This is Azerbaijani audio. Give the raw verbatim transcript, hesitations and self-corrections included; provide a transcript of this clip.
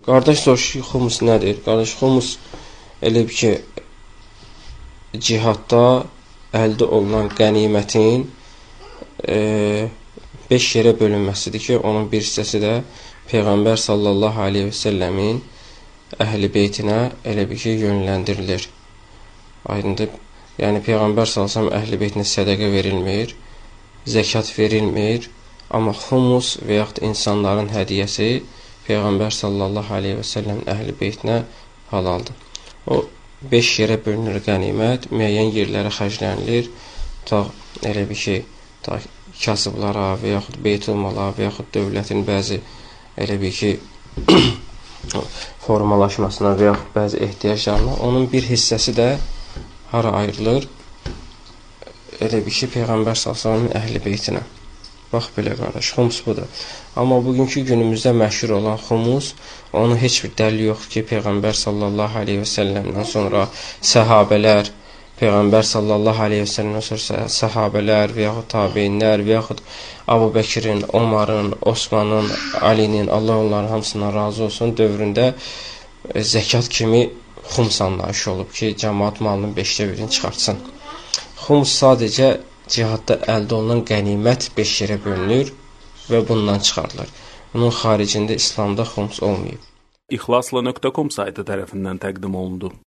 Qardaş soruşur ki, xumus nədir? Qardaş, xumus elə bir ki, cihadda əldə olunan qənimətin e, beş yerə bölünməsidir ki, onun bir hissəsi də Peyğəmbər sallallahu aleyhi və səlləmin əhl-i beytinə elə bir ki, yönləndirilir. Aydındır. Yəni, Peyğəmbər sallallahu aleyhi və səlləm əhl-i beytinə sədəqə verilmir, zəkat verilmir, amma xumus və yaxud insanların hədiyyəsi Peyğəmbər sallallahu aleyhi və səlləmin əhl-i beytinə halaldır. O, beş yerə bölünür qənimət, müəyyən yerlərə xərclənilir, ta elə bir ki, ta kasıblara və yaxud beytulmala və yaxud dövlətin bəzi elə bir ki, formalaşmasına və yaxud bəzi ehtiyaclarına, onun bir hissəsi də hara ayrılır? Elə bir ki, Peyğəmbər sallallahu əleyhi və səlləmin əhl-i beytinə. Bax, belə qardaş, xumus budur. Amma bugünkü günümüzdə məşhur olan xumus, onun heç bir dəlili yoxdur ki, Peyğəmbər sallallahu aleyhi və səlləmdən sonra səhabələr, Peyğəmbər sallallahu aleyhi və səlləmdən sonra səhabələr və yaxud tabeinlər və yaxud Əbu Bəkirin, Omarın, Osmanın, Alinin, Allah onların hamısından razı olsun, dövründə zəkat kimi xums anlayışı olub ki, cəmaat malının beşdə birini çıxartsın. Xums sadəcə cihadda əldə olunan qənimət beş yerə bölünür və bundan çıxarılır. Bunun xaricində İslamda xums olmayıb. İxlasla nöqtə com saytı tərəfindən təqdim olundu.